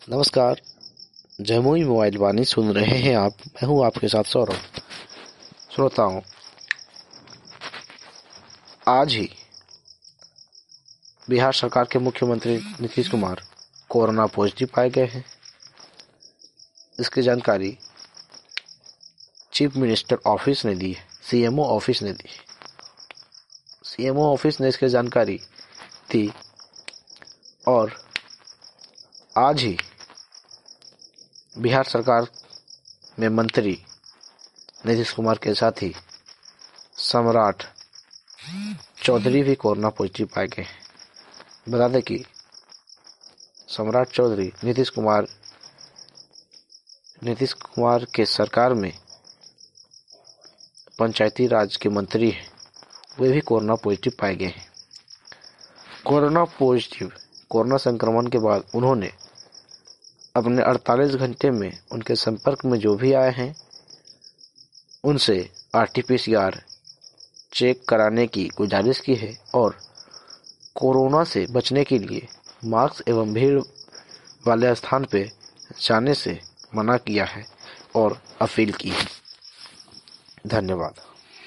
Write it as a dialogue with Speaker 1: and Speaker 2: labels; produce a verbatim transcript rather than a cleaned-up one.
Speaker 1: नमस्कार, जमुई मोबाइल वाणी सुन रहे हैं आप। मैं हूं आपके साथ सौरभ। श्रोताओं, आज ही बिहार सरकार के मुख्यमंत्री नीतीश कुमार कोरोना पॉजिटिव पाए गए हैं। इसकी जानकारी चीफ मिनिस्टर ऑफिस ने दी है, सीएमओ ऑफिस ने दी। सीएमओ ऑफिस ने इसकी जानकारी दी और आज ही बिहार सरकार में मंत्री नीतीश कुमार के साथ ही सम्राट चौधरी भी कोरोना पॉजिटिव पाए गए हैं। बता दें कि सम्राट चौधरी नीतीश कुमार नीतीश कुमार के सरकार में पंचायती राज के मंत्री हैं, वे भी कोरोना पॉजिटिव पाए गए हैं। कोरोना पॉजिटिव कोरोना संक्रमण के बाद उन्होंने अपने अड़तालीस घंटे में उनके संपर्क में जो भी आए हैं उनसे आरटीपीसीआर चेक कराने की गुजारिश की है और कोरोना से बचने के लिए मास्क एवं भीड़ वाले स्थान पे जाने से मना किया है और अपील की है। धन्यवाद।